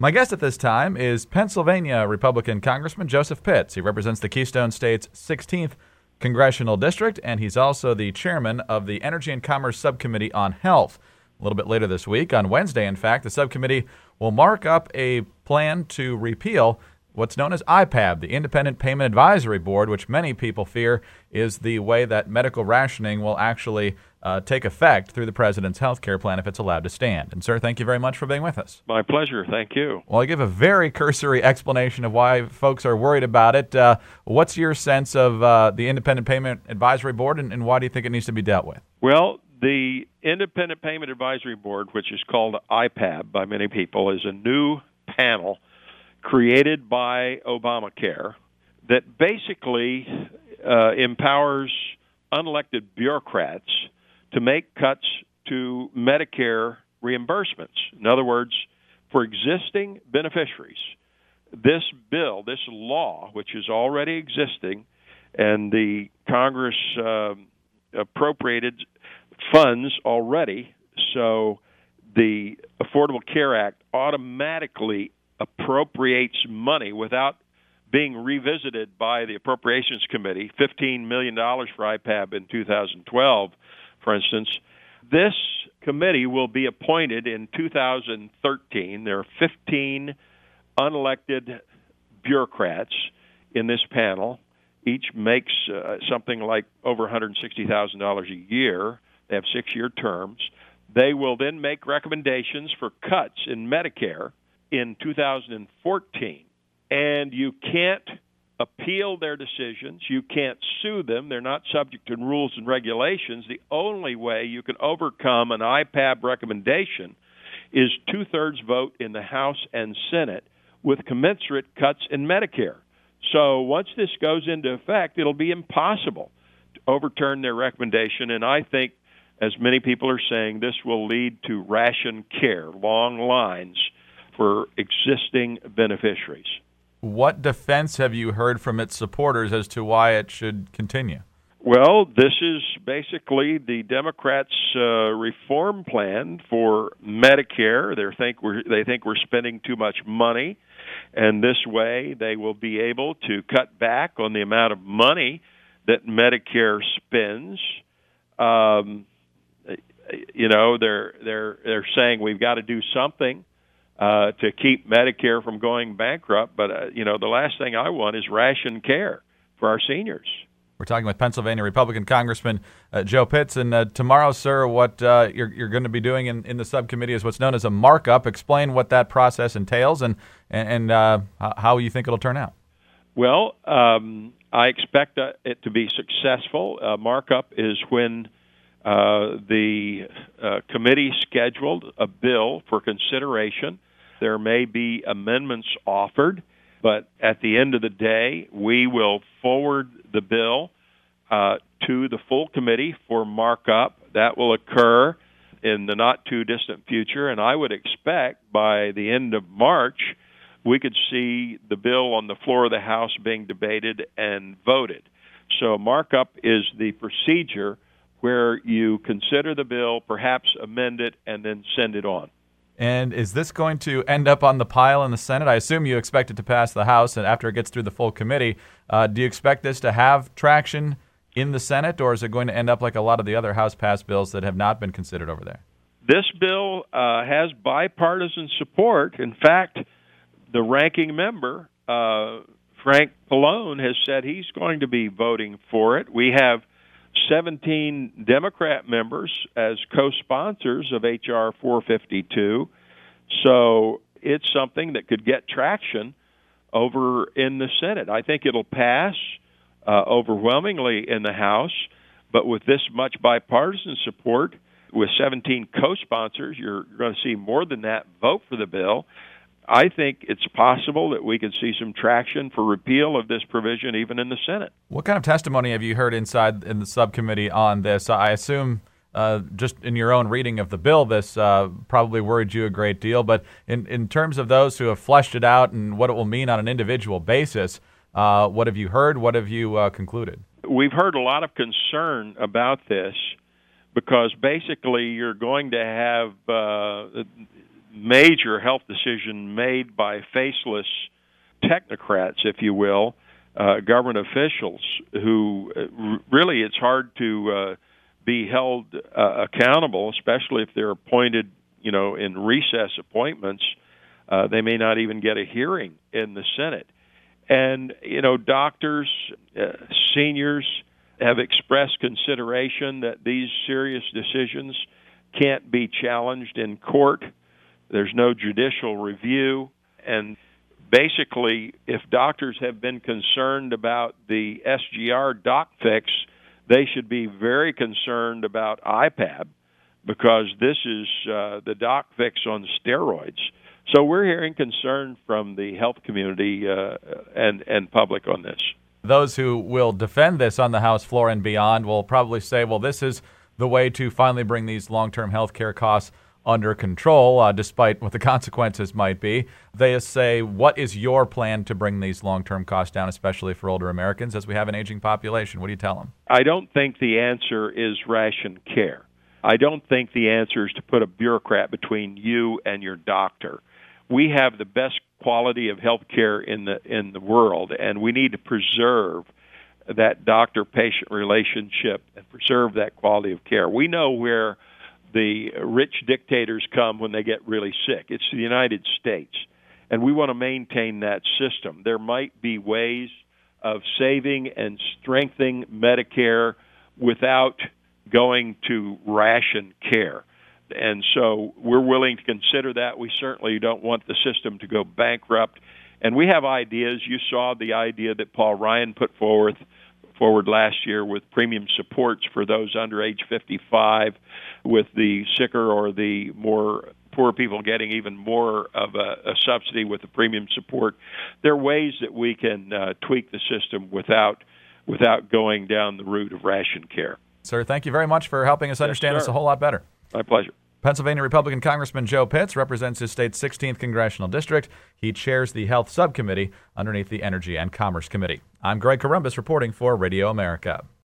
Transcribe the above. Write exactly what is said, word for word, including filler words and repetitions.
My guest at this time is Pennsylvania Republican Congressman Joseph Pitts. He represents the Keystone State's sixteenth Congressional District, and he's also the chairman of the Energy and Commerce Subcommittee on Health. A little bit later this week, on Wednesday, in fact, the subcommittee will mark up a plan to repeal what's known as I PAB, the Independent Payment Advisory Board, which many people fear is the way that medical rationing will actually uh, take effect through the president's health care plan if it's allowed to stand. And, sir, thank you very much for being with us. My pleasure. Thank you. Well, I give a very cursory explanation of why folks are worried about it. Uh, what's your sense of uh, the Independent Payment Advisory Board, and, and why do you think it needs to be dealt with? Well, the Independent Payment Advisory Board, which is called I PAB by many people, is a new panel created by Obamacare that basically uh, empowers unelected bureaucrats to make cuts to Medicare reimbursements. In other words, for existing beneficiaries, this bill, this law, which is already existing, and the Congress uh, appropriated funds already, so the Affordable Care Act automatically appropriates money without being revisited by the Appropriations Committee, fifteen million dollars for I PAB in two thousand twelve, for instance. This committee will be appointed in two thousand thirteen. There are fifteen unelected bureaucrats in this panel. Each makes uh, something like over one hundred sixty thousand dollars a year. They have six-year terms. They will then make recommendations for cuts in Medicare in two thousand fourteen, and you can't appeal their decisions. You can't sue them. They're not subject to rules and regulations. The only way you can overcome an I PAB recommendation is two-thirds vote in the House and Senate with commensurate cuts in Medicare. So once this goes into effect, it'll be impossible to overturn their recommendation, and I think, as many people are saying, this will lead to ration care, long lines for existing beneficiaries. What defense have you heard from its supporters as to why it should continue? Well, this is basically the Democrats' uh, reform plan for Medicare. They think we're they think we're spending too much money, and this way they will be able to cut back on the amount of money that Medicare spends. Um, you know, they're they're they're saying we've got to do something Uh, to keep Medicare from going bankrupt. But, uh, you know, the last thing I want is ration care for our seniors. We're talking with Pennsylvania Republican Congressman uh, Joe Pitts. And uh, tomorrow, sir, what uh, you're, you're going to be doing in, in the subcommittee is what's known as a markup. Explain what that process entails and, and, and uh, how you think it'll turn out. Well, um, I expect uh, it to be successful. Uh, markup is when uh, the uh, committee scheduled a bill for consideration. There may be amendments offered, but at the end of the day, we will forward the bill uh, to the full committee for markup. That will occur in the not-too-distant future, and I would expect by the end of March we could see the bill on the floor of the House being debated and voted. So markup is the procedure where you consider the bill, perhaps amend it, and then send it on. And is this going to end up on the pile in the Senate? I assume you expect it to pass the House, and after it gets through the full committee, uh, do you expect this to have traction in the Senate, or is it going to end up like a lot of the other House-passed bills that have not been considered over there? This bill uh, has bipartisan support. In fact, the ranking member, uh, Frank Pallone, has said he's going to be voting for it. We have seventeen Democrat members as co-sponsors of H R four fifty-two, so it's something that could get traction over in the Senate. I think it'll pass uh, overwhelmingly in the House, but with this much bipartisan support, with seventeen co-sponsors, you're going to see more than that vote for the bill. I think it's possible that we could see some traction for repeal of this provision even in the Senate. What kind of testimony have you heard inside in the subcommittee on this? I assume uh, just in your own reading of the bill, this uh, probably worried you a great deal. But in, in terms of those who have fleshed it out and what it will mean on an individual basis, uh, what have you heard? What have you uh, concluded? We've heard a lot of concern about this because basically you're going to have uh, major health decision made by faceless technocrats, if you will, uh, government officials who uh, really it's hard to uh, be held uh, accountable, especially if they're appointed, you know, in recess appointments. Uh, they may not even get a hearing in the Senate. And, you know, doctors, uh, seniors have expressed consideration that these serious decisions can't be challenged in court. There's no judicial review. And basically, if doctors have been concerned about the S G R doc fix, they should be very concerned about I PAB, because this is uh, the doc fix on steroids. So we're hearing concern from the health community uh, and, and public on this. Those who will defend this on the House floor and beyond will probably say, well, this is the way to finally bring these long-term health care costs under control, uh, despite what the consequences might be. They say, what is your plan to bring these long-term costs down, especially for older Americans, as we have an aging population? What do you tell them? I don't think the answer is ration care. I don't think the answer is to put a bureaucrat between you and your doctor. We have the best quality of health care in the in the world, and we need to preserve that doctor-patient relationship and preserve that quality of care. We know where the rich dictators come when they get really sick. It's the United States, and we want to maintain that system. There might be ways of saving and strengthening Medicare without going to ration care. And so we're willing to consider that. We certainly don't want the system to go bankrupt. And we have ideas. You saw the idea that Paul Ryan put forward forward last year with premium supports for those under age fifty-five, with the sicker or the more poor people getting even more of a, a subsidy with the premium support. There are ways that we can uh, tweak the system without without going down the route of ration care. Sir, thank you very much for helping us understand yes, this a whole lot better. My pleasure. Pennsylvania Republican Congressman Joe Pitts represents his state's sixteenth Congressional District. He chairs the Health Subcommittee underneath the Energy and Commerce Committee. I'm Greg Corombos reporting for Radio America.